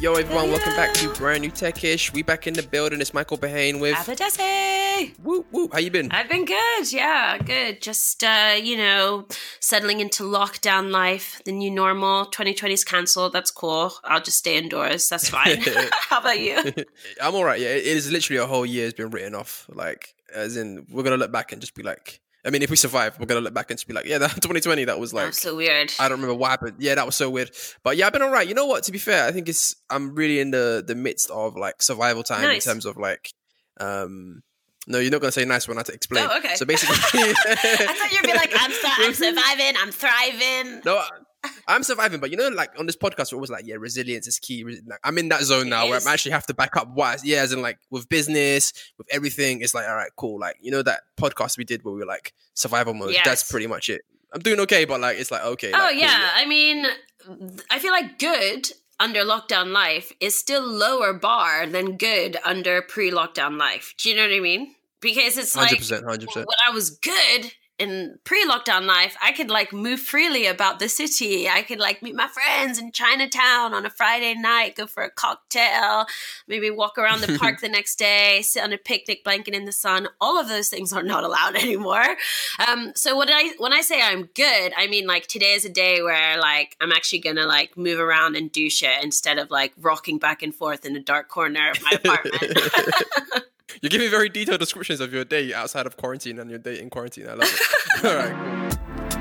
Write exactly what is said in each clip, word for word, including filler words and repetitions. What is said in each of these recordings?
Yo, everyone, welcome back to Brand New Techish. We back in the building. It's Michael Behane with... Abadesi. Whoop, whoop. How you been? I've been good, yeah, good. Just, uh, you know, settling into lockdown life, the new normal. twenty twenty's cancelled. That's cool. I'll just stay indoors. That's fine. How about you? I'm all right, yeah. It is literally a whole year has been written off. Like, as in, we're going to look back and just be like... I mean, if we survive, we're going to look back and just be like, yeah, that twenty twenty, that was like... That was so weird. I don't remember what happened. Yeah, that was so weird. But yeah, I've been all right. You know what? To be fair, I think it's... I'm really in the, the midst of like survival time Nice. in terms of like... um. No, you're not going to say nice when I have to explain. Oh, okay. So basically... I thought you'd be like, I'm, su- I'm surviving, I'm thriving. No, I- I'm surviving, but you know, like on this podcast, we're always like, yeah, resilience is key. Re- like, I'm in that zone now It where is. I'm actually have to back up what, yeah, as in like with business, with everything. It's like, all right, cool. Like, you know, that podcast we did where we were like survival mode. Yes. That's pretty much it. I'm doing okay, but like, it's like, okay. Oh, like, cool, yeah. I mean, I feel like good under lockdown life is still lower bar than good under pre-lockdown life. Do you know what I mean? Because it's like, one hundred percent, one hundred percent. when I was good in pre-lockdown life, I could like move freely about the city. I could like meet my friends in Chinatown on a Friday night, go for a cocktail, maybe walk around the park the next day, sit on a picnic blanket in the sun. All of those things are not allowed anymore. Um, so when I when I say I'm good, I mean like today is a day where like I'm actually gonna like move around and do shit instead of like rocking back and forth in a dark corner of my apartment. You're giving very detailed descriptions of your day outside of quarantine and your day in quarantine. I love it. All right,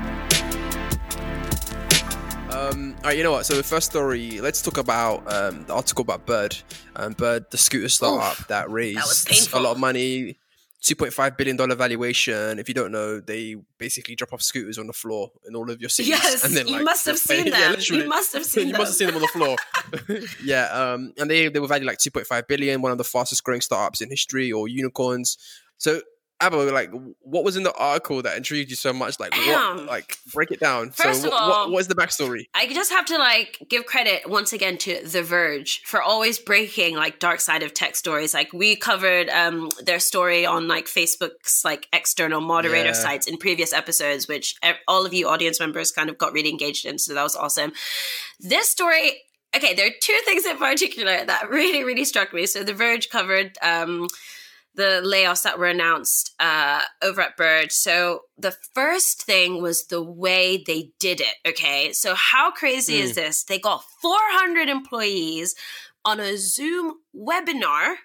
cool. Um, all right, you know what? So the first story, let's talk about um, the article about Bird. Um, Bird, the scooter startup Oof, that was raised painful. a lot of money, two point five billion dollars valuation. If you don't know, they basically drop off scooters on the floor in all of your cities. Yes, and then, you like, must have seen yeah, them. literally. You must have seen You them. must have seen them on the floor. yeah, um, and they, they were valued like two point five billion, one of the fastest growing startups in history, or unicorns. So, Abba, like, what was in the article that intrigued you so much? Like, Damn. what? Like, break it down. First so, of what, all- what, what is the backstory? I just have to like give credit once again to The Verge for always breaking like dark side of tech stories. Like we covered um, their story on like Facebook's like external moderator Yeah. sites in previous episodes, which e- all of you audience members kind of got really engaged in. So that was awesome. This story, okay, there are two things in particular that really, really struck me. So The Verge covered um, the layoffs that were announced uh, over at Bird. So the first thing was the way they did it, okay? So how crazy is this? They got four hundred employees on a Zoom webinar,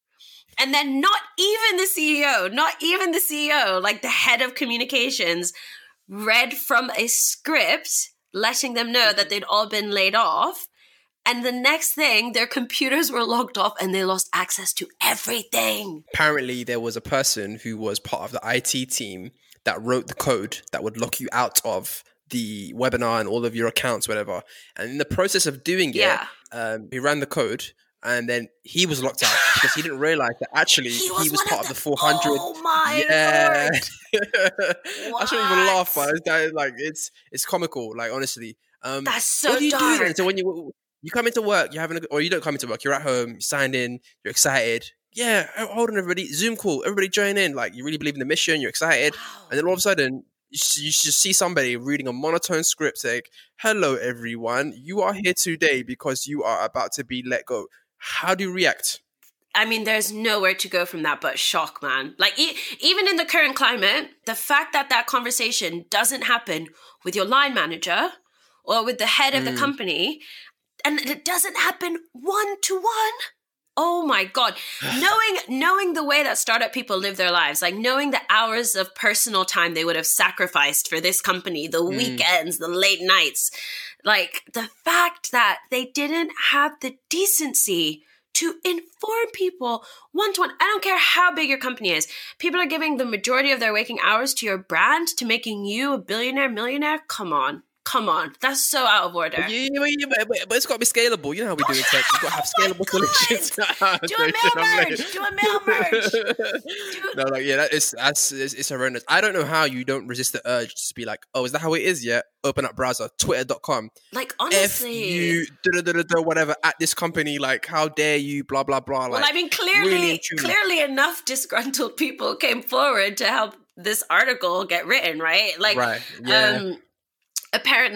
and then not even the C E O, not even the C E O, like the head of communications, read from a script letting them know that they'd all been laid off. And the next thing, their computers were logged off and they lost access to everything. Apparently, there was a person who was part of the I T team that wrote the code that would lock you out of the webinar and all of your accounts, whatever. And in the process of doing it, Yeah. um, he ran the code and then he was locked out because he didn't realize that actually He he was was, one part of of the, the- four hundred. Oh my yeah. Lord. I shouldn't even laugh, What? but it's, that, like, it's, it's comical, like, honestly. Um, That's so what do you do then? dark. So when you... You come into work, you're having a, or you don't come into work, you're at home, you signed in, you're excited. Yeah, hold on, everybody, Zoom call, everybody join in. Like, you really believe in the mission, you're excited. Wow. And then all of a sudden, you, s- you just see somebody reading a monotone script saying, hello, everyone, you are here today because you are about to be let go. How do you react? I mean, there's nowhere to go from that but shock, man. Like, e- even in the current climate, the fact that that conversation doesn't happen with your line manager or with the head of the Mm. company, and it doesn't happen one to one. Oh my God. knowing knowing the way that startup people live their lives, like knowing the hours of personal time they would have sacrificed for this company, the Mm. weekends, the late nights, like the fact that they didn't have the decency to inform people one to one. I don't care how big your company is. People are giving the majority of their waking hours to your brand, to making you a billionaire, millionaire. Come on. Come on. That's so out of order. But, you, you- you- but, but- but it's got to be scalable. You know how we do in tech. You've got to have Oh my scalable God. solutions. Do a mail merge. Do a mail merge. No, like, yeah, that is, that's, it's, it's horrendous. I don't know how you don't resist the urge to be like, oh, is that how it is? Yeah. Open up browser, twitter dot com. Like, F honestly. you, da, da, da, da, whatever, at this company, like, how dare you, blah, blah, blah. Like, Well, I mean, clearly, really and truly. clearly enough disgruntled people came forward to help this article get written, right? Like, right, yeah. um, apparently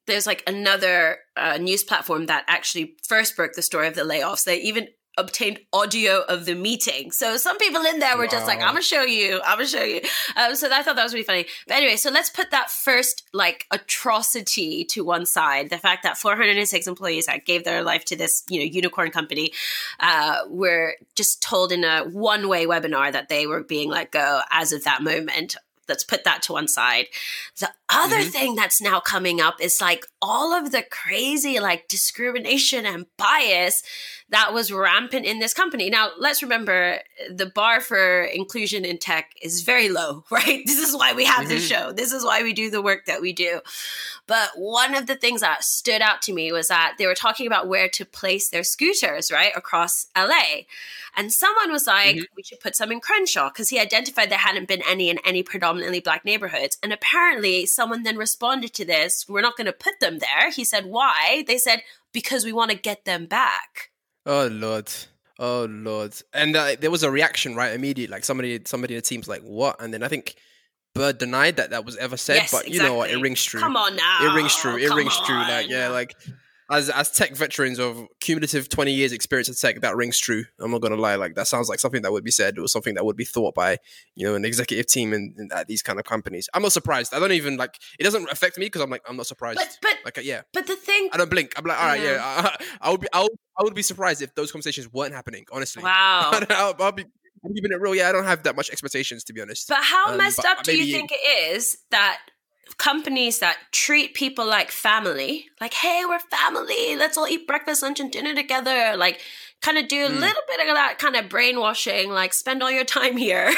there's like another uh, news platform that actually first broke the story of the layoffs. They even obtained audio of the meeting. So some people in there were wow. just like, I'm gonna show you, I'm gonna show you. Um, so I thought that was really funny. But anyway, so let's put that first like atrocity to one side. The fact that four hundred six employees that gave their life to this, you know, unicorn company uh, were just told in a one-way webinar that they were being let go as of that moment. Let's put that to one side. The other mm-hmm. thing that's now coming up is like all of the crazy like discrimination and bias that was rampant in this company. Now, let's remember the bar for inclusion in tech is very low, right? This is why we have mm-hmm. this show. This is why we do the work that we do. But one of the things that stood out to me was that they were talking about where to place their scooters, right, across L A. And someone was like, mm-hmm. we should put some in Crenshaw because he identified there hadn't been any in any predominantly Black neighborhoods. And apparently someone then responded to this, we're not going to put them there. He said, why? They said, because we want to get them back. Oh, Lord. Oh, Lord. And uh, there was a reaction, right, immediately. Like somebody somebody in the team's like, what? And then I think Bird denied that that was ever said. Yes, but you exactly. know what? It rings true. Come on now. It rings true. It Come rings on. true. Like, yeah, like... As as tech veterans of cumulative twenty years experience in tech, that rings true. I'm not going to lie. Like that sounds like something that would be said or something that would be thought by, you know, an executive team in, in at these kind of companies. I'm not surprised. I don't even like, it doesn't affect me because I'm like, I'm not surprised. But, but, like, yeah. But the thing. I don't blink. I'm like, all right, yeah. yeah I, I would be, I would, I would be surprised if those conversations weren't happening, honestly. Wow. I'll, I'll be, I'm keeping it real. Yeah, I don't have that much expectations, to be honest. But how um, messed but up do maybe, you think it is that companies that treat people like family, like, hey, we're family, let's all eat breakfast, lunch, and dinner together, like kind of do a mm. little bit of that kind of brainwashing, like spend all your time here,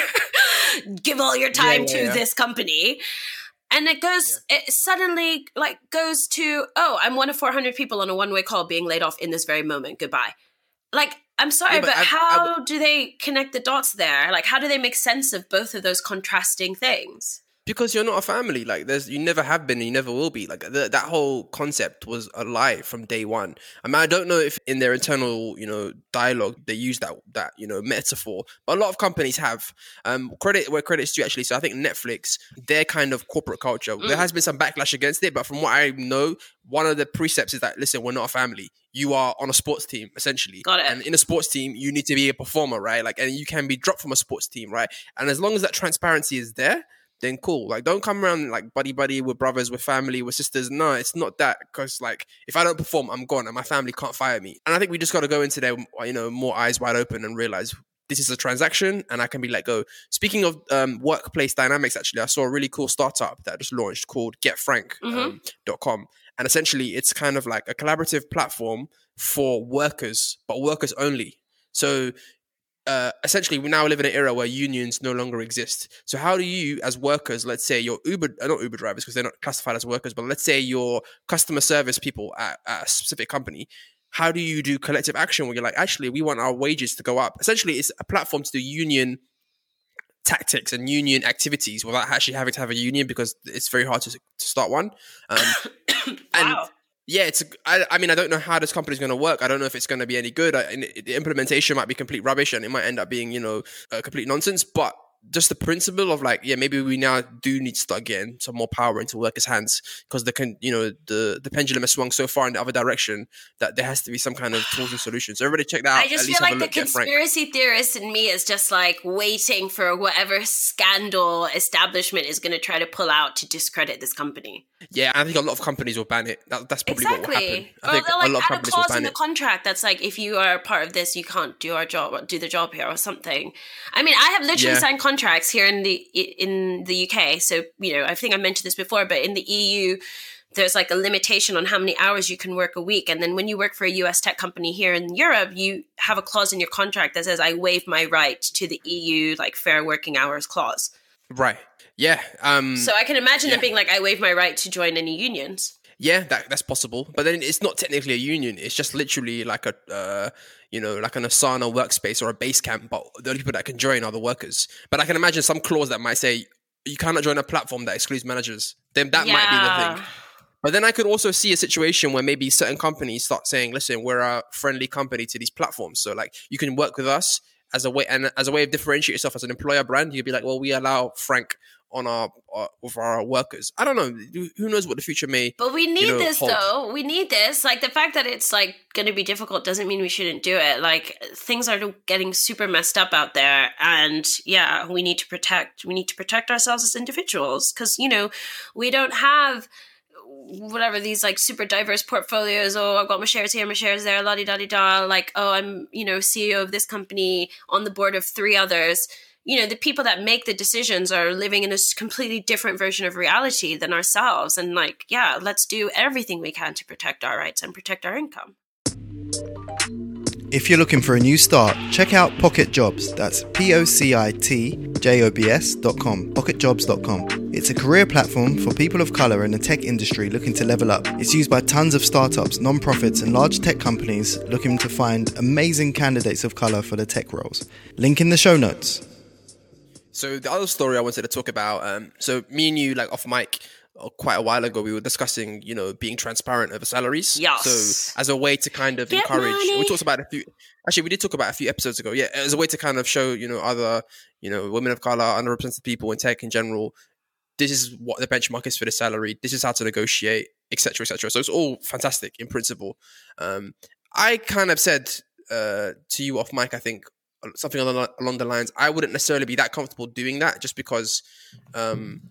give all your time yeah, yeah, to yeah. this company. And it goes, yeah. it suddenly like goes to, oh, I'm one of four hundred people on a one-way call being laid off in this very moment. Goodbye. Like, I'm sorry, yeah, but, but I, how I, I, do they connect the dots there? Like, how do they make sense of both of those contrasting things? Because you're not a family. Like, there's, you never have been, and you never will be. Like, the, that whole concept was a lie from day one. I mean, I don't know if in their internal, you know, dialogue they use that that you know metaphor, but a lot of companies have. Um, credit where credit's due, actually. So I think Netflix, their kind of corporate culture, mm. there has been some backlash against it. But from what I know, one of the precepts is that, listen, we're not a family. You are on a sports team, essentially. Got it. And in a sports team, you need to be a performer, right? Like, and you can be dropped from a sports team, right? And as long as that transparency is there, then cool. Like, don't come around like buddy buddy with brothers, with family, with sisters. No, it's not that. Because like, if I don't perform, I'm gone, and my family can't fire me. And I think we just got to go into there, you know, more eyes wide open and realize this is a transaction, and I can be let go. Speaking of um, workplace dynamics, actually, I saw a really cool startup that just launched called get frank dot com, um, and essentially, it's kind of like a collaborative platform for workers, but workers only. So. Uh, essentially, we now live in an era where unions no longer exist. So how do you, as workers, let's say you're Uber, uh, not Uber drivers because they're not classified as workers, but let's say you're customer service people at, at a specific company, how do you do collective action where you're like, actually, we want our wages to go up? Essentially, it's a platform to do union tactics and union activities without actually having to have a union because it's very hard to, to start one. Um, and wow. Yeah, it's. I, I mean, I don't know how this company is going to work. I don't know if it's going to be any good. I, and the implementation might be complete rubbish, and it might end up being, you know, uh, complete nonsense. But just the principle of like, yeah, maybe we now do need to start getting some more power into workers' hands because the can, you know, the the pendulum has swung so far in the other direction that there has to be some kind of tools and solutions. So everybody check that out. I just feel like the conspiracy theorist in me is just like waiting for whatever scandal establishment is going to try to pull out to discredit this company. Yeah, I think a lot of companies will ban it. That, that's probably exactly. what will happen. I or think they'll like a lot of add a companies will clause ban in the it. contract that's like, if you are a part of this, you can't do our job, do the job here or something. I mean, I have literally Yeah. signed contracts here in the in the U K. So, you know, I think I mentioned this before, but in the E U, there's like a limitation on how many hours you can work a week. And then when you work for a U S tech company here in Europe, you have a clause in your contract that says, I waive my right to the E U, like fair working hours clause. Right. Yeah. Um, So I can imagine yeah. it being like, I waive my right to join any unions. Yeah, that that's possible. But then it's not technically a union. It's just literally like a, uh, you know, like an Asana workspace or a base camp. But the only people that can join are the workers. But I can imagine some clause that might say you cannot join a platform that excludes managers. Then that Yeah. might be the thing. But then I could also see a situation where maybe certain companies start saying, listen, we're a friendly company to these platforms. So like you can work with us as a way and as a way of differentiate yourself as an employer brand. You'd be like, well, we allow Frank on our, our with our workers. I don't know. Who knows what the future may. But we need you know, this hold. though. We need this. Like the fact that it's like going to be difficult doesn't mean we shouldn't do it. Like things are getting super messed up out there, and yeah, we need to protect. We need to protect ourselves as individuals because you know we don't have whatever these like super diverse portfolios. Oh, I've got my shares here, my shares there, la di da di da. Like, oh, I'm you know C E O of this company on the board of three others. You know, the people that make the decisions are living in a completely different version of reality than ourselves. And like, yeah, let's do everything we can to protect our rights and protect our income. If you're looking for a new start, check out Pocket Jobs. That's P O C I T J O B S dot com, pocket jobs dot com. It's a career platform for people of colour in the tech industry looking to level up. It's used by tons of startups, non-profits and large tech companies looking to find amazing candidates of colour for the tech roles. Link in the show notes. So the other story I wanted to talk about, um, so me and you, like off mic, uh, quite a while ago, we were discussing, you know, being transparent over salaries. Yes. So as a way to kind of Get encourage, money. we talked about a few, actually we did talk about a few episodes ago. Yeah, as a way to kind of show, you know, other, you know, women of color, underrepresented people in tech in general, this is what the benchmark is for the salary. This is how to negotiate, et cetera, et cetera. So it's all fantastic in principle. Um, I kind of said uh, to you off mic, I think, something along, along the lines, I wouldn't necessarily be that comfortable doing that just because, um,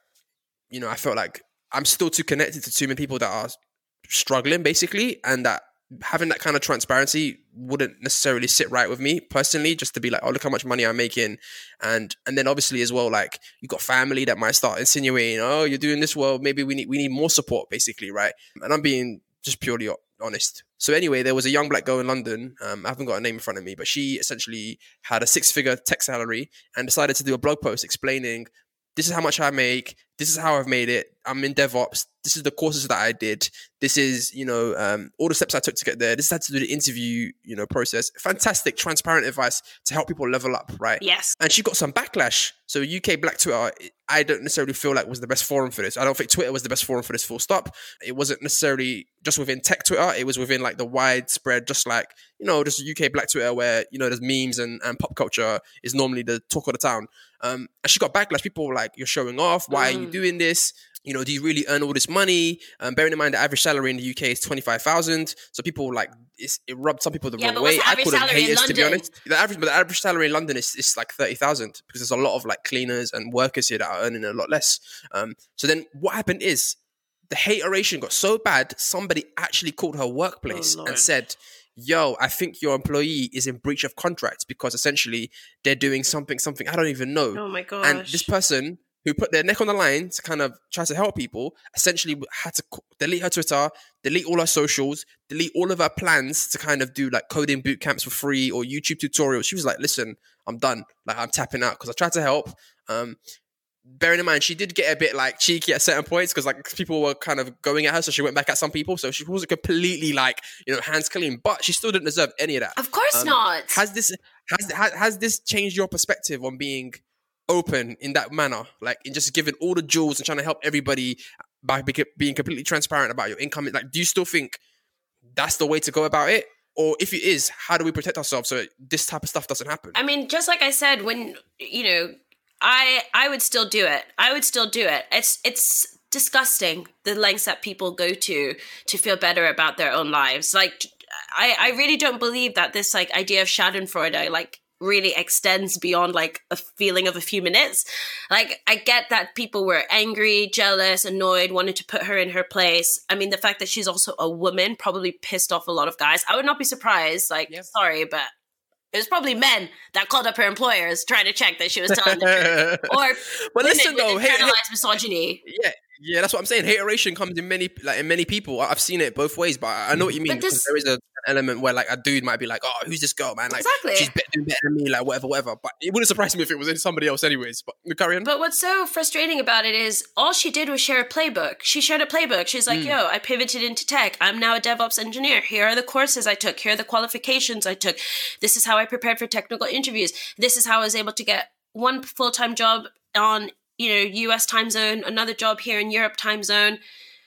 you know, I felt like I'm still too connected to too many people that are struggling basically, and that having that kind of transparency wouldn't necessarily sit right with me personally, just to be like, oh, look how much money I'm making. And and then obviously as well, like you got family that might start insinuating, oh, you're doing this well, maybe we need we need more support basically, right? And I'm being just purely honest. So anyway, there was a young black girl in London. Um, I haven't got a name in front of me, but she essentially had a six-figure tech salary and decided to do a blog post explaining, this is how much I make. This is how I've made it. I'm in DevOps. This is the courses that I did. This is, you know, um, all the steps I took to get there. This is how to do the interview, you know, process. Fantastic, transparent advice to help people level up, right? Yes. And she got some backlash. So U K Black Twitter, I don't necessarily feel like was the best forum for this. I don't think Twitter was the best forum for this, full stop. It wasn't necessarily just within tech Twitter. It was within like the widespread, just like, you know, just U K Black Twitter where, you know, there's memes and, and pop culture is normally the talk of the town. Um, and she got backlash. People were like, you're showing off. Why mm. are you doing this? You know, do you really earn all this money? Um, bearing in mind the average salary in the U K is twenty-five thousand. So people like, it's, it rubbed some people the yeah, wrong but way. What's the average I couldn't salary hate in it, London? to be honest. The average, but the average salary in London is, is like thirty thousand because there's a lot of like cleaners and workers here that are earning a lot less. Um, so then what happened is the hateration got so bad, somebody actually called her workplace Oh, and said, yo, I think your employee is in breach of contract because essentially they're doing something, something, I don't even know. Oh my gosh. And this person who put their neck on the line to kind of try to help people essentially had to delete her Twitter, delete all her socials, delete all of her plans to kind of do like coding boot camps for free or YouTube tutorials. She was like, listen, I'm done. Like I'm tapping out because I tried to help. Um, bearing in mind, she did get a bit like cheeky at certain points because like people were kind of going at her, so she went back at some people. So she wasn't completely like, you know, hands clean, but she still didn't deserve any of that. Of course um, not. Has this has, has has this changed your perspective on being open in that manner, like in just giving all the jewels and trying to help everybody by being completely transparent about your income? Like, do you still think that's the way to go about it? Or if it is, how do we protect ourselves so this type of stuff doesn't happen? I mean, just like I said, when, you know, I I would still do it. I would still do it. It's it's disgusting the lengths that people go to to feel better about their own lives. Like, I, I really don't believe that this like idea of Schadenfreude like really extends beyond like a feeling of a few minutes. Like, I get that people were angry, jealous, annoyed, wanted to put her in her place. I mean, the fact that she's also a woman probably pissed off a lot of guys. I would not be surprised. Like, yep. sorry, but it was probably men that called up her employers trying to check that she was telling the truth. Or but women listen, with though, internalized hey, hey, misogyny. Yeah, yeah, that's what I'm saying. Hateration comes in many, like in many people. I've seen it both ways, but I know what you mean. But this- because there is a element where like a dude might be like, oh, who's this girl, man? Like, Exactly. she's better, doing better than me, like whatever, whatever. But it wouldn't surprise me if it was in somebody else anyways. But carry on. But what's so frustrating about it is all she did was share a playbook. She shared a playbook. She's like, mm. yo, I pivoted into tech. I'm now a DevOps engineer. Here are the courses I took. Here are the qualifications I took. This is how I prepared for technical interviews. This is how I was able to get one full-time job on, you know, U S time zone, another job here in Europe time zone.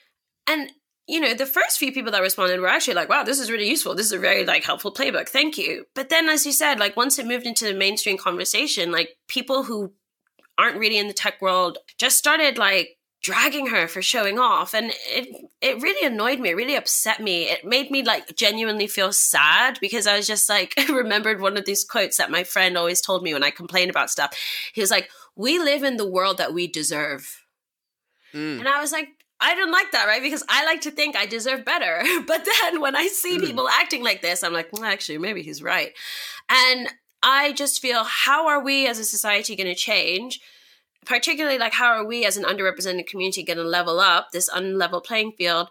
And you know, the first few people that responded were actually like, wow, this is really useful. This is a very like helpful playbook. Thank you. But then, as you said, like once it moved into the mainstream conversation, like people who aren't really in the tech world just started like dragging her for showing off, and it it really annoyed me. It really upset me. It made me like genuinely feel sad, because I was just like, I remembered one of these quotes that my friend always told me when I complained about stuff. He was like, "We live in the world that we deserve." Mm. And I was like, I don't like that, right? Because I like to think I deserve better. But then when I see mm. people acting like this, I'm like, well, actually, maybe he's right. And I just feel, how are we as a society going to change? Particularly, like, how are we as an underrepresented community going to level up this unlevel playing field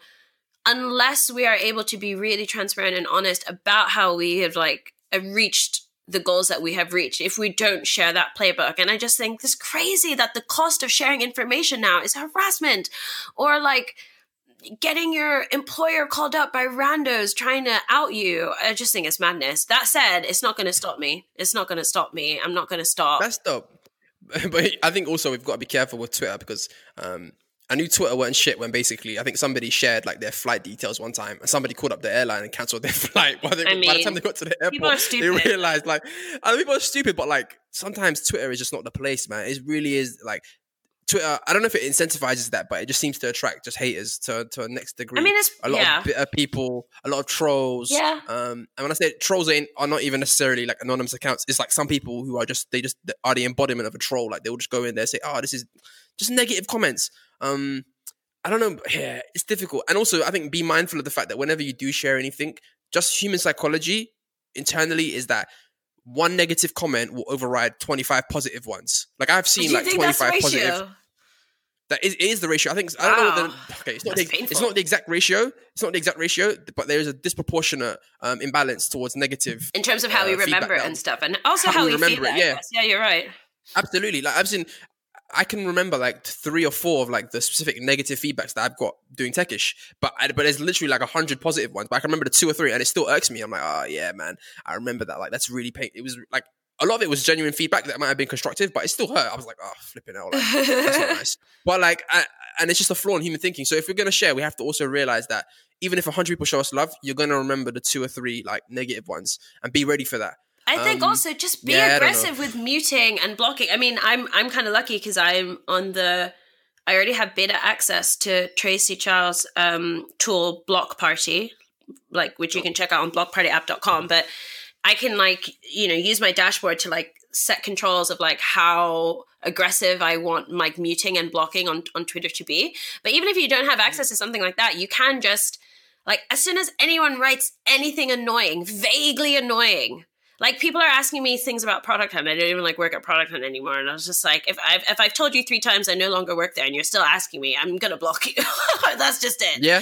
unless we are able to be really transparent and honest about how we have, like, reached the goals that we have reached if we don't share that playbook. And I just think it's crazy that the cost of sharing information now is harassment, or, like, getting your employer called up by randos trying to out you. I just think it's madness. That said, it's not going to stop me. It's not going to stop me. I'm not going to stop. That's dope. But I think also we've got to be careful with Twitter, because um, I knew Twitter weren't shit when basically I think somebody shared like their flight details one time, and somebody called up the airline and cancelled their flight. By the, I mean, by the time they got to the airport, they realized like, I mean, people are stupid, but like sometimes Twitter is just not the place, man. It really is like Twitter. I don't know if it incentivizes that, but it just seems to attract just haters to to a next degree. I mean, it's a lot yeah. of bitter people, a lot of trolls. Yeah. Um, and when I say trolls ain't, are not even necessarily like anonymous accounts. It's like some people who are just they just are the embodiment of a troll. Like they'll just go in there and say, "Oh, this is just negative comments." Um, I don't know. Yeah, it's difficult. And also, I think be mindful of the fact that whenever you do share anything, just human psychology internally is that one negative comment will override twenty-five positive ones. Like I've seen like twenty-five positive. That is, it is the ratio. I think I don't wow. know. What the, okay, it's not the, it's not the exact ratio. It's not the exact ratio, but there is a disproportionate um, imbalance towards negative in terms of how uh, we remember it and stuff, and also how, how we, we remember feel it. Yeah, yeah, you're right. Absolutely. Like I've seen, I can remember like three or four of like the specific negative feedbacks that I've got doing Techish, but I, but there's literally like a hundred positive ones. But I can remember the two or three, and it still irks me. I'm like, oh yeah, man, I remember that. Like that's really pain. It was like. A lot of it was genuine feedback that might have been constructive, but it still hurt. I was like, oh, flipping out. Like, that's not nice. But like, I, and it's just a flaw in human thinking. So if we're going to share, we have to also realize that even if a hundred people show us love, you're going to remember the two or three like negative ones and be ready for that. I think um, also just be yeah, aggressive with muting and blocking. I mean, I'm, I'm kind of lucky because I'm on the, I already have beta access to Tracy Charles' um, tool Block Party, like, which you can check out on block party app dot com. But I can like, you know, use my dashboard to like set controls of like how aggressive I want like muting and blocking on, on Twitter to be. But even if you don't have access to something like that, you can just like, as soon as anyone writes anything annoying, vaguely annoying, like people are asking me things about Product Hunt. I don't even like work at Product Hunt anymore. And I was just like, if I've, if I've told you three times I no longer work there and you're still asking me, I'm going to block you. That's just it. Yeah.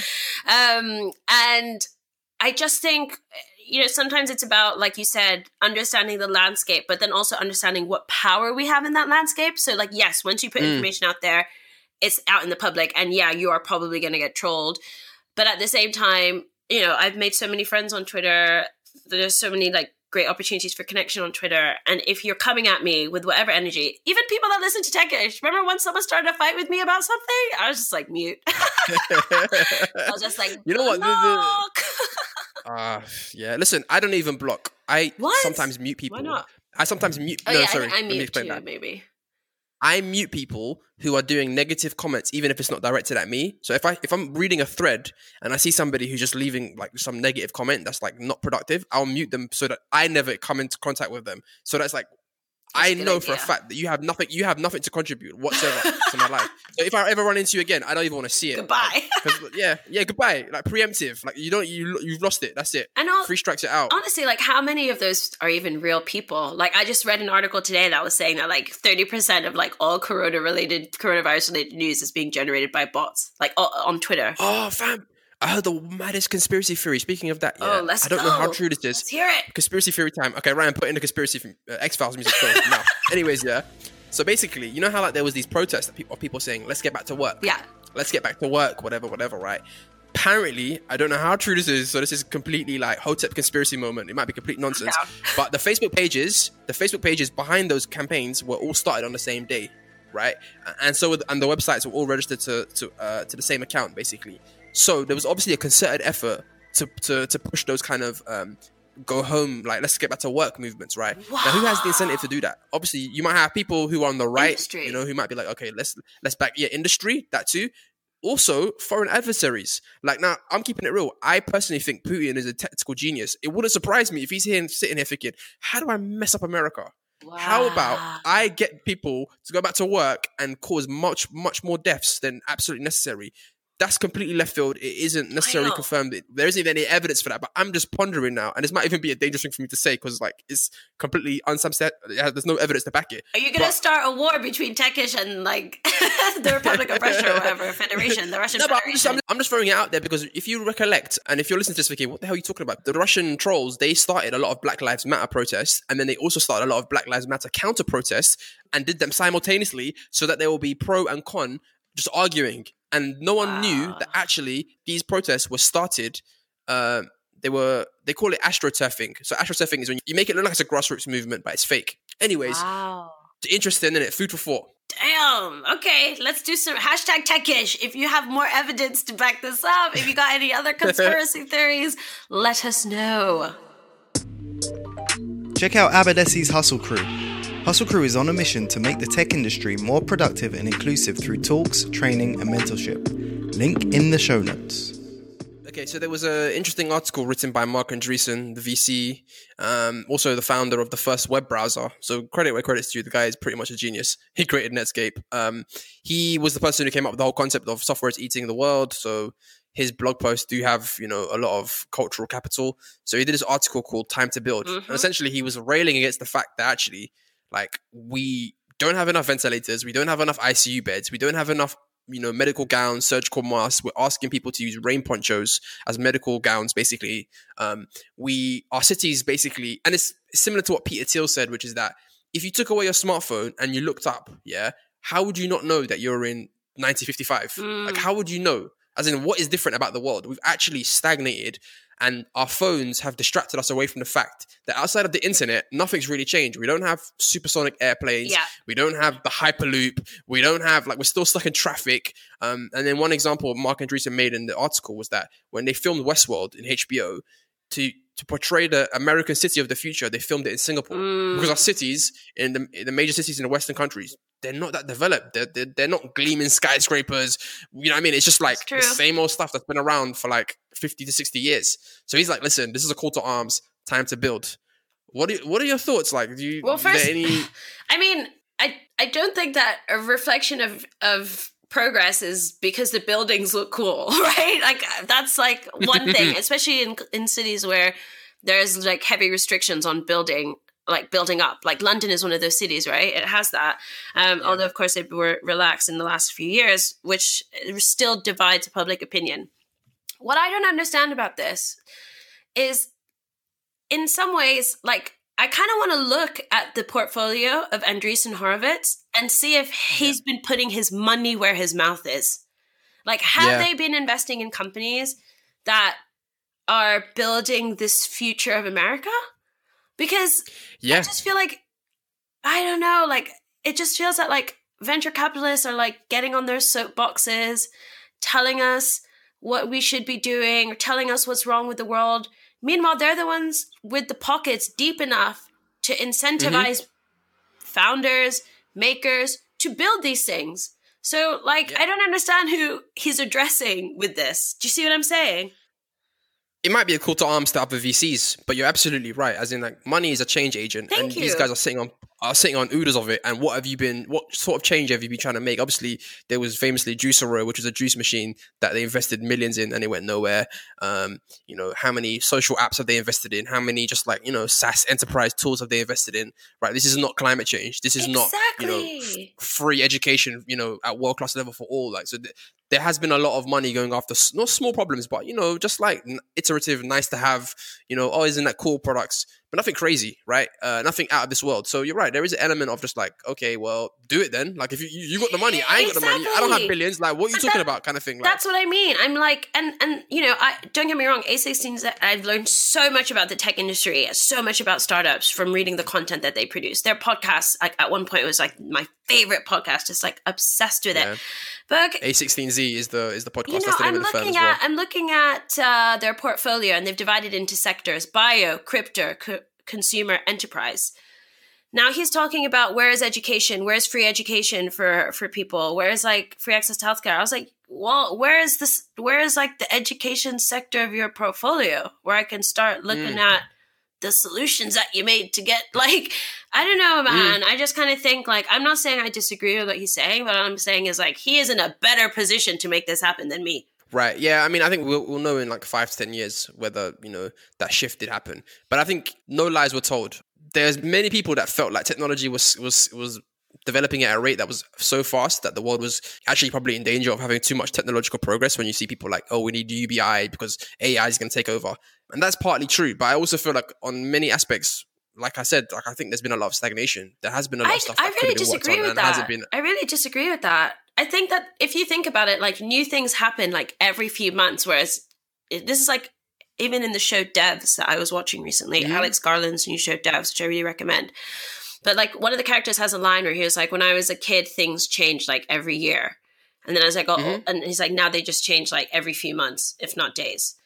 Um, and I just think, you know, sometimes it's about, like you said, understanding the landscape, but then also understanding what power we have in that landscape. So, like, yes, once you put mm. information out there, it's out in the public. And yeah, you are probably going to get trolled. But at the same time, you know, I've made so many friends on Twitter. There's so many, like, great opportunities for connection on Twitter. And if you're coming at me with whatever energy, even people that listen to Techish, remember when someone started a fight with me about something? I was just like, mute. I was just like, you know what? Uh, yeah, listen, I don't even block. I what? sometimes mute people. Why not? I sometimes mute. Oh, no, yeah, sorry. I, I Let me mute explain too, that. maybe. I mute people who are doing negative comments, even if it's not directed at me. So if I if I'm reading a thread and I see somebody who's just leaving like some negative comment that's like not productive, I'll mute them so that I never come into contact with them. So that's like. That's I know idea. for a fact that you have nothing. You have nothing to contribute whatsoever to my life. So if I ever run into you again, I don't even want to see it. Goodbye. Like, yeah, yeah, goodbye. Like preemptive. Like you don't. You you've lost it. That's it. And all, Free strikes it out. Honestly, like how many of those are even real people? Like I just read an article today that was saying that like thirty percent of like all corona related, coronavirus related news is being generated by bots, like on Twitter. Oh, fam. I heard the maddest conspiracy theory. Speaking of that, yeah, oh, let's I don't go. know how true this is. Let's hear it. Conspiracy theory time. Okay, Ryan, put in the conspiracy uh, X-Files music first. Now, anyways, yeah. So basically, you know how like there was these protests of people, of people saying, "Let's get back to work." Yeah. Let's get back to work. Whatever, whatever. Right. Apparently, I don't know how true this is. So this is completely like Hotep conspiracy moment. It might be complete nonsense. Yeah. But the Facebook pages, the Facebook pages behind those campaigns were all started on the same day, right? And so, and the websites were all registered to to uh, to the same account, basically. So there was obviously a concerted effort to to, to push those kind of um, go home, like let's get back to work movements, right? Wow. Now, who has the incentive to do that? Obviously, you might have people who are on the right, Industry. you know, who might be like, okay, let's let's back yeah, industry, that too. Also, foreign adversaries. Like now, I'm keeping it real. I personally think Putin is a tactical genius. It wouldn't surprise me if he's here and sitting here thinking, how do I mess up America? Wow. How about I get people to go back to work and cause much, much more deaths than absolutely necessary? That's completely left field. It isn't necessarily Wow. confirmed. There isn't even any evidence for that, but I'm just pondering now. And this might even be a dangerous thing for me to say because like it's completely unsubstantiated. There's no evidence to back it. Are you going to But- start a war between Techish and like the Republic of Russia or whatever, Federation, the Russian No, but I'm Federation? just, I'm, I'm just throwing it out there because if you recollect, and if you're listening to this thinking, what the hell are you talking about? The Russian trolls, they started a lot of Black Lives Matter protests, and then they also started a lot of Black Lives Matter counter protests and did them simultaneously so that there will be pro and con just arguing. And no one Wow. knew that actually these protests were started. Uh, they were, they call it astroturfing. So astroturfing is when you make it look like it's a grassroots movement, but it's fake. Anyways, Wow. interesting, isn't it? Food for thought. Damn. Okay, let's do some hashtag Techish. If you have more evidence to back this up, if you got any other conspiracy theories, let us know. Check out Abadesi's Hustle Crew. Hustle Crew is on a mission to make the tech industry more productive and inclusive through talks, training, and mentorship. Link in the show notes. Okay, so there was an interesting article written by Mark Andreessen, the V C, um, also the founder of the first web browser. So credit where credit's due. The guy is pretty much a genius. He created Netscape. Um, he was the person who came up with the whole concept of software is eating the world. So his blog posts do have, you know, a lot of cultural capital. So he did this article called Time to Build. Mhm. And essentially he was railing against the fact that actually, like, we don't have enough ventilators. We don't have enough I C U beds. We don't have enough, you know, medical gowns, surgical masks. We're asking people to use rain ponchos as medical gowns, basically. Um, we, our cities basically, and it's similar to what Peter Thiel said, which is that if you took away your smartphone and you looked up, yeah, how would you not know that you're in nineteen fifty-five? Mm. Like, how would you know? As in, what is different about the world? We've actually stagnated, and our phones have distracted us away from the fact that outside of the internet, nothing's really changed. We don't have supersonic airplanes. Yeah. We don't have the Hyperloop. We don't have, like, we're still stuck in traffic. Um, and then one example Mark Andreessen made in the article was that when they filmed Westworld in H B O, to to portray the American city of the future, they filmed it in Singapore. Mm. Because our cities, in the, in the major cities in the Western countries, they're not that developed. They're, they're, they're not gleaming skyscrapers. You know what I mean? It's just like It's the true. same old stuff that's been around for like fifty to sixty years. So he's like, listen, this is a call to arms. Time to build. What are, what are your thoughts? Like, do you, Well, is there first- any... I mean, I I don't think that a reflection of of progress is because the buildings look cool, right? Like that's like one thing, especially in in cities where there's like heavy restrictions on building, like building up. Like London is one of those cities, right? It has that. Um, Yeah. Although of course they were relaxed in the last few years, which still divides public opinion. What I don't understand about this is, in some ways, like, I kind of want to look at the portfolio of Andreessen Horowitz and see if he's been putting his money where his mouth is. Like, have Yeah. they been investing in companies that are building this future of America? Because I Yeah. just feel like, I don't know, like, it just feels that, like, venture capitalists are, like, getting on their soapboxes, telling us what we should be doing, or telling us what's wrong with the world. Meanwhile, they're the ones with the pockets deep enough to incentivize Mm-hmm. founders, makers to build these things. So, like, Yeah. I don't understand who he's addressing with this. Do you see what I'm saying? It might be a call to arms to other V Cs, but you're absolutely right. As in, like, money is a change agent, Thank and these you. guys are sitting on are sitting on oodles of it. And what have you been? What sort of change have you been trying to make? Obviously, there was famously Juicero, which was a juice machine that they invested millions in, and it went nowhere. Um, you know, how many social apps have they invested in? How many just like you know SaaS enterprise tools have they invested in? Right, this is not climate change. This is not you know Exactly. f- free education. You know, at world class level for all. Like so. Th- there has been a lot of money going after s- not small problems, but you know, just like n- iterative, nice to have, you know, oh, isn't that cool products, but nothing crazy, right? Uh, nothing out of this world. So you're right. There is an element of just like, okay, well, do it then. Like if you you, you got the money, I ain't got the money. I don't have Exactly. billions. Like what are you But talking that- about? Kind of thing. Like That's what I mean. I'm like, and and you know, I don't get me wrong. A sixteen, I've learned so much about the tech industry, so much about startups from reading the content that they produce. Their podcast, like at one point, was like my favorite podcasts, just like obsessed with Yeah. it. But A sixteen Z is the is the podcast. you know, That's the name I'm of the firm looking as well. at I'm looking at uh, their portfolio, and they've divided into sectors: bio, crypto, co- consumer, enterprise. Now he's talking about where is education, where is free education for for people, where is like free access to healthcare. I was like, well, where is this? Where is like the education sector of your portfolio where I can start looking Mm. at the solutions that you made to get like, I don't know, man. I just kind of think like, I'm not saying I disagree with what he's saying, but what I'm saying is like, he is in a better position to make this happen than me. Right. Yeah. I mean, I think we'll, we'll know in like five to ten years whether, you know, that shift did happen. But I think no lies were told. There's many people that felt like technology was was was developing at a rate that was so fast that the world was actually probably in danger of having too much technological progress. When you see people like, oh, we need U B I because A I is going to take over. And that's partly true. But I also feel like on many aspects, like I said, like I think there's been a lot of stagnation. There has been a lot I, of stuff I that really could have been worked disagree on with and hasn't that. been. I really disagree with that. I think that if you think about it, like new things happen like every few months, whereas it, this is like even in the show Devs that I was watching recently, Mhm. Alex Garland's new show Devs, which I really recommend. But like one of the characters has a line where he was like, when I was a kid, things changed like every year. And then I was like, oh, Mhm. and he's like, now they just change like every few months, if not days.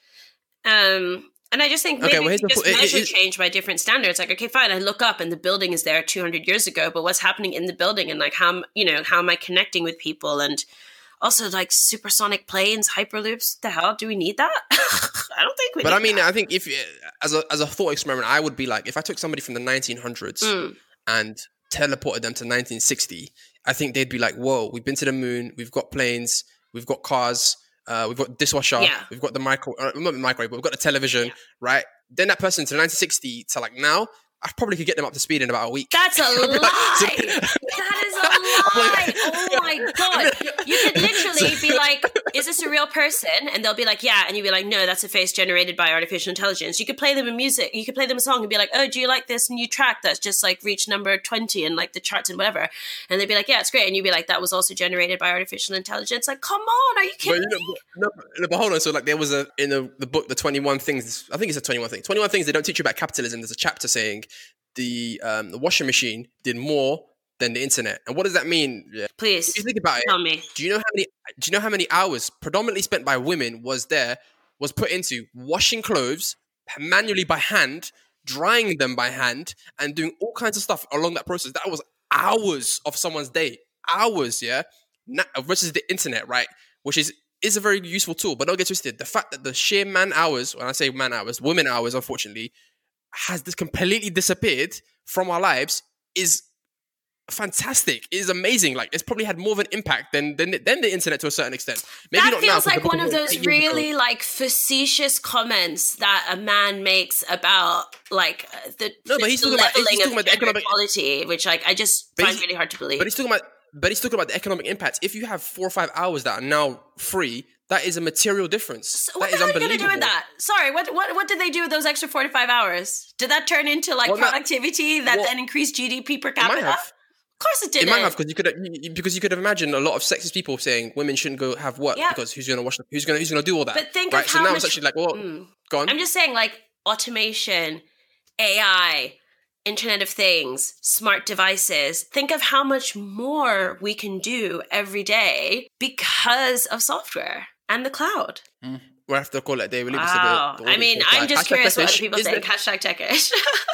Um, and I just think maybe Okay, well, if here's you the just po- it- measure it- change by different standards. Like, okay, fine, I look up and the building is there two hundred years ago, but what's happening in the building and like how, am- you know, how am I connecting with people? And also like supersonic planes, hyperloops, the hell, do we need that? I don't think we But need I mean, that. I think if as a as a thought experiment, I would be like, if I took somebody from the nineteen hundreds Mm. and teleported them to nineteen sixty, I think they'd be like, whoa, we've been to the moon, we've got planes, we've got cars, uh, we've got dishwasher, Yeah. we've got the micro, uh, not the microwave, but we've got the television, Yeah. right? Then that person to nineteen sixty to like now, I probably could get them up to speed in about a week. That's a I'd be like, lie. so- That is a lie. Oh my God. You could literally be like, is this a real person? And they'll be like, yeah. And you'd be like, no, that's a face generated by artificial intelligence. You could play them a music. You could play them a song and be like, oh, do you like this new track that's just like reached number twenty in like the charts and whatever? And they'd be like, yeah, it's great. And you'd be like, that was also generated by artificial intelligence. Like, come on. Are you But, kidding you know, no, no, but hold on. So, like, there was a in the, the book, the twenty-one things. I think it's a twenty-one thing. twenty-one things they don't teach you about capitalism. There's a chapter saying the um, the washing machine did more than the internet. And what does that mean? Yeah. Please If you think about it, tell me. do you know how many? Do you know how many hours predominantly spent by women was there was put into washing clothes manually by hand, drying them by hand, and doing all kinds of stuff along that process? That was hours of someone's day. Hours, yeah. Na- versus the internet, right? Which is is a very useful tool, but don't get twisted. The fact that the sheer man hours, when I say man hours, women hours, unfortunately, has this completely disappeared from our lives is fantastic. It is amazing. Like, it's probably had more of an impact than than, than the internet to a certain extent. Maybe That not now, feels 'cause like the book one of was those eight years ago. really like facetious comments that a man makes about like uh, the, No, but the he's talking about- he's leveling talking of about the gender economic- equality, which like I just But find he's- really hard to believe. But he's talking about but he's talking about the economic impact. If you have four or five hours that are now free, that is a material difference. So what that the is hell are you going to do with unbelievable. that? Sorry, what what what did they do with those extra forty-five hours? Did that turn into like Well, that- productivity that well, then increased G D P per It might capita? have. Of course it did. It might have because you could you- because you could have imagined a lot of sexist people saying women shouldn't go have work Yeah. because who's going to wash who's going to who's going to do all that. But think right? of so how now much- it's actually like, well, Mm. go on. I'm just saying, like automation, A I, Internet of Things, smart devices. Think of how much more we can do every day because of software and the cloud. We'll have to call it a day. We'll leave Wow. it to the, the I mean, audience. I'm just Hashtag curious what other techish. people Is think. the- Hashtag techish.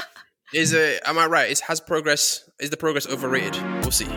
Is it? Am I right? Is has progress? Is the progress overrated? We'll see.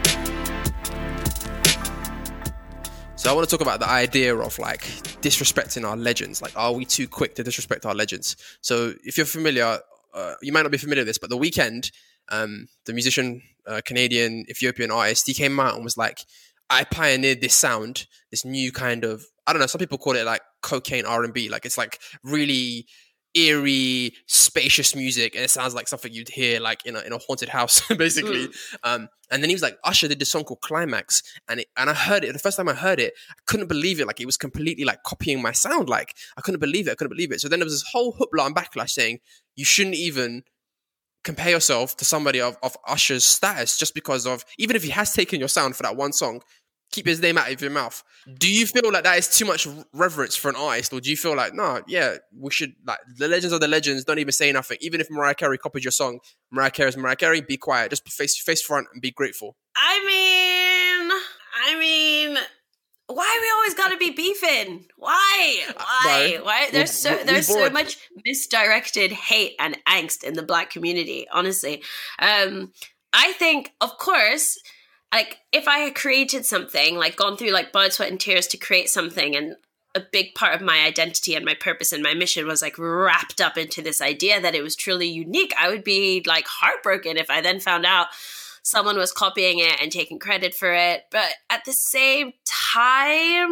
So I want to talk about the idea of like disrespecting our legends. Like, are we too quick to disrespect our legends? So if you're familiar, uh, you might not be familiar with this, but The Weeknd, um, the musician, uh, Canadian, Ethiopian artist, he came out and was like, I pioneered this sound, this new kind of, I don't know, some people call it like cocaine R and B. Like, it's like really eerie, spacious music, and it sounds like something you'd hear like in a in a haunted house, basically. Um, and then he was like, Usher did this song called Climax, and it, and I heard it. The first time I heard it, I couldn't believe it. Like, it was completely like copying my sound. Like, I couldn't believe it. I couldn't believe it. So then there was this whole hoopla and backlash saying you shouldn't even compare yourself to somebody of, of Usher's status just because of, even if he has taken your sound for that one song, keep his name out of your mouth. Do you feel like that is too much reverence for an artist, or do you feel like, no, yeah, we should, like, the legends are the legends, don't even say nothing. Even if Mariah Carey copied your song, Mariah Carey is Mariah Carey, be quiet, just face face front and be grateful. I mean, I mean, why we always got to be beefing? Why? Why? No. Why? There's We- so we- there's we so brought- much misdirected hate and angst in the Black community. Honestly, um, I think, of course, like if I had created something, like gone through like blood, sweat, and tears to create something, and a big part of my identity and my purpose and my mission was like wrapped up into this idea that it was truly unique, I would be like heartbroken if I then found out someone was copying it and taking credit for it. But at the same time,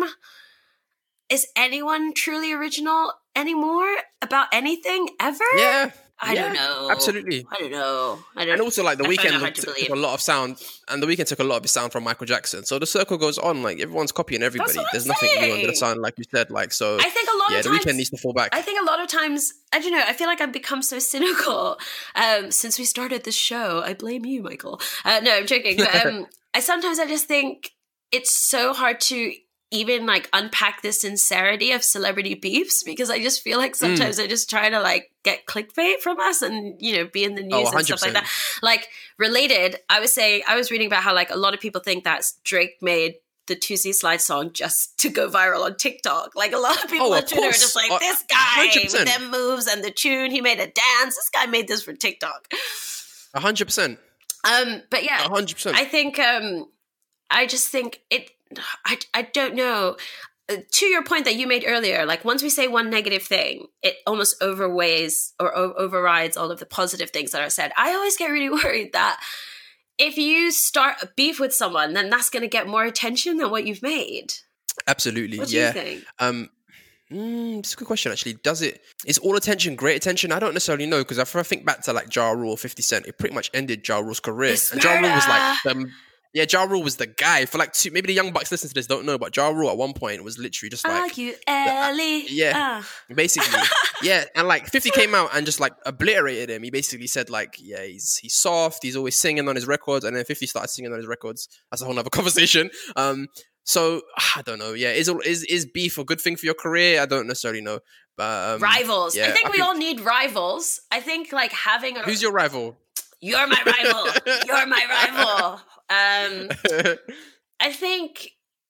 is anyone truly original anymore about anything ever? Yeah. I yeah, don't know. Absolutely. I don't know. I don't And also, like, The I find it Weeknd hard to took, believe. took a lot of sound, and The Weeknd took a lot of his sound from Michael Jackson. So the circle goes on. Like, everyone's copying everybody. what I'm There's nothing new under the saying. sun, like you said. Like, so I think a lot yeah, of The times Weeknd needs to fall back. I think a lot of times, I don't know, I feel like I've become so cynical um, since we started this show. I blame you, Michael. Uh, no, I'm joking. But, um, I sometimes I just think it's so hard to even like unpack the sincerity of celebrity beefs, because I just feel like sometimes they're just trying to like get clickbait from us and, you know, be in the news Oh, and stuff like that. Like, related, I was saying, I was reading about how like a lot of people think that Drake made the Tuesday Slide song just to go viral on TikTok. Like, a lot of people Oh, on of Twitter are course. just like, Uh, this guy one hundred percent. with them moves and the tune, he made a dance. This guy made this for TikTok. A hundred percent. Um, but yeah, A hundred percent. I think, um, I just think it, I, I don't know. Uh, to your point that you made earlier, like once we say one negative thing, it almost overweighs or o- overrides all of the positive things that are said. I always get really worried that if you start a beef with someone, then that's going to get more attention than what you've made. Absolutely. What do yeah. you think? Um, mm, it's a good question, actually. Does it, is all attention great attention? I don't necessarily know, because if I think back to like Ja Rule, fifty Cent, it pretty much ended Ja Rule's career. It's and Ja Rule was like, murder. um, yeah, Ja Rule was the guy for like two, maybe the young bucks listen to this don't know, but Ja Rule at one point was literally just Are like, you Ellie? yeah. Ah. basically, yeah. And like fifty came out and just like obliterated him. He basically said like, yeah, he's he's soft, he's always singing on his records, and then fifty started singing on his records. That's a whole nother conversation. Um, so I don't know. Yeah, is is is beef a good thing for your career? I don't necessarily know. But um, Rivals. yeah, I think I we think- all need rivals. I think like having a Who's your rival? You're my rival. You're my rival. Um, I think,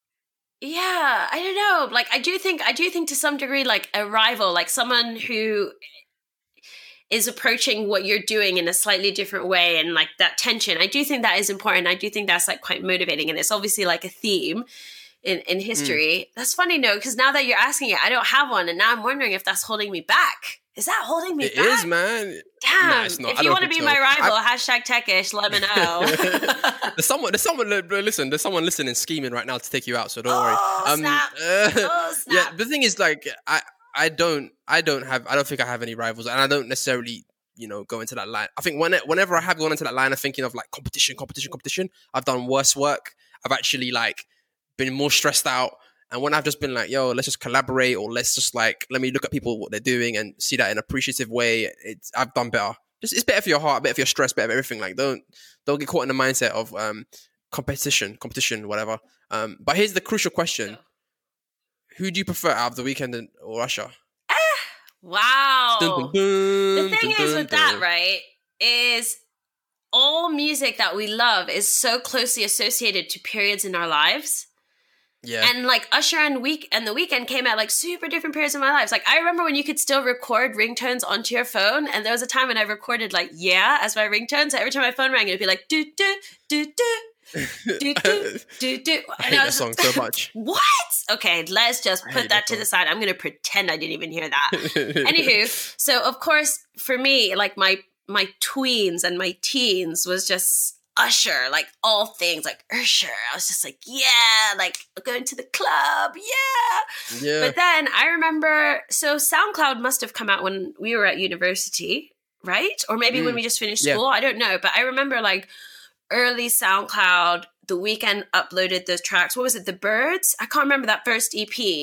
yeah, I don't know. Like, I do think, I do think to some degree, like a rival, like someone who is approaching what you're doing in a slightly different way, and like that tension. I do think that is important. I do think that's like quite motivating, and it's obviously like a theme in in history. Mm. That's funny, no, because now that you're asking it, I don't have one, and now I'm wondering if that's holding me back. Is that holding me It back? It is, man. Damn. Nah, it's not. If I you don't want to think be so. my rival, I- hashtag techish, let me know. there's someone, there's someone, listen, there's someone listening, scheming right now to take you out, so don't Oh, worry. snap. uh, Oh, snap. yeah, the thing is, like, I, I don't, I don't have, I don't think I have any rivals, and I don't necessarily, you know, go into that line. I think when, whenever I have gone into that line of thinking of like competition, competition, competition, I've done worse work. I've actually like been more stressed out. And when I've just been like, yo, let's just collaborate, or let's just like, let me look at people, what they're doing, and see that in an appreciative way, it's, I've done better. Just, it's better for your heart, better for your stress, better for everything. Like, don't don't get caught in the mindset of um, competition, competition, whatever. Um, but here's the crucial question. Who do you prefer out of The Weeknd and, or Usher? Wow. Dun, dun, dun, The thing dun, is dun, with that, dun. right, is all music that we love is so closely associated to periods in our lives. Yeah. And like Usher and Week and The Weeknd came at like super different periods in my lives. Like I remember when you could still record ringtones onto your phone, and there was a time when I recorded like yeah as my ringtone. So every time my phone rang, it'd be like do do do do do do do do. I hate that song so much. What? Okay, let's just I put hate that that to the song. side. I'm gonna pretend I didn't even hear that. Anywho, so of course for me, like my my tweens and my teens was just Usher, like all things, like Usher. I was just like, yeah, like going to the club, yeah. Yeah. But then I remember, so SoundCloud must have come out when we were at university, right? Or maybe when Mm. we just finished Yeah. school. I don't know. But I remember like early SoundCloud, The Weeknd uploaded those tracks. What was it? The Birds? I can't remember that first E P.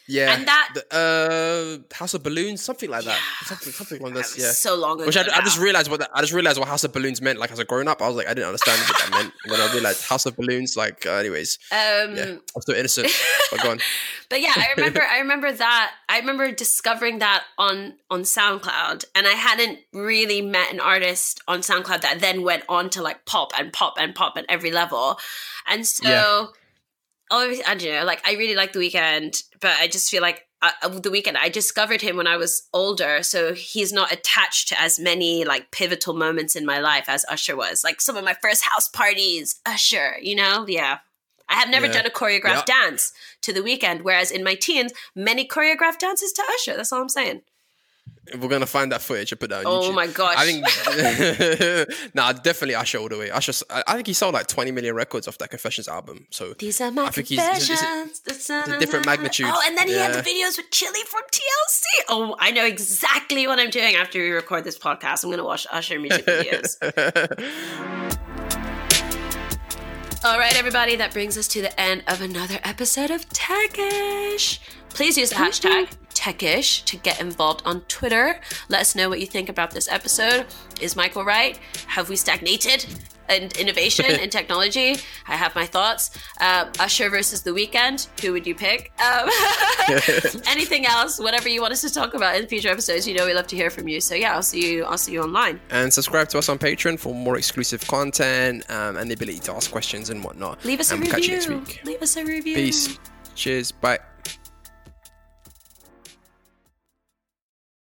Yeah, And that- the, uh, House of Balloons, something like that, something, something like this. That was Yeah, so long ago. which I, I now. just realized what that, I just realized what House of Balloons meant. Like as a grown up, I was like, I didn't understand what that meant. And then I realized House of Balloons. Like, uh, anyways, Um, yeah, I'm still innocent. But go on. But yeah, I remember I remember that. I remember discovering that on on SoundCloud, and I hadn't really met an artist on SoundCloud that then went on to like pop and pop and pop at every level. And so Yeah. obviously, I don't know, like I really like The Weeknd, but I just feel like uh, The Weeknd, I discovered him when I was older, so he's not attached to as many like pivotal moments in my life as Usher was. Like some of my first house parties, Usher, you know? Yeah. I have never Yeah. done a choreographed Yeah. dance to The Weeknd, whereas in my teens, many choreographed dances to Usher. That's all I'm saying. We're gonna find that footage and put that on Oh YouTube. my gosh. I think, nah, definitely Usher all the way. Usher, I I think he sold like twenty million records off that Confessions album. So These are my I think he's- he's- he's- confessions. it's a different magnitude. Oh, and then he had Yeah. the videos with Chili from T L C. Oh, I know exactly what I'm doing after we record this podcast. I'm going to watch Usher music videos. All right, everybody, that brings us to the end of another episode of Techish. Please use the hashtag Techish to get involved on Twitter. Let us know what you think about this episode. Is Michael right? Have we stagnated in innovation and technology? I have my thoughts. Uh, Usher versus The Weeknd. Who would you pick? Um, anything else? Whatever you want us to talk about in future episodes, you know we love to hear from you. So yeah, I'll see you. I'll see you online. And subscribe to us on Patreon for more exclusive content um, and the ability to ask questions and whatnot. Leave us and a we'll review. catch you next week. Leave us a review. Peace. Cheers. Bye.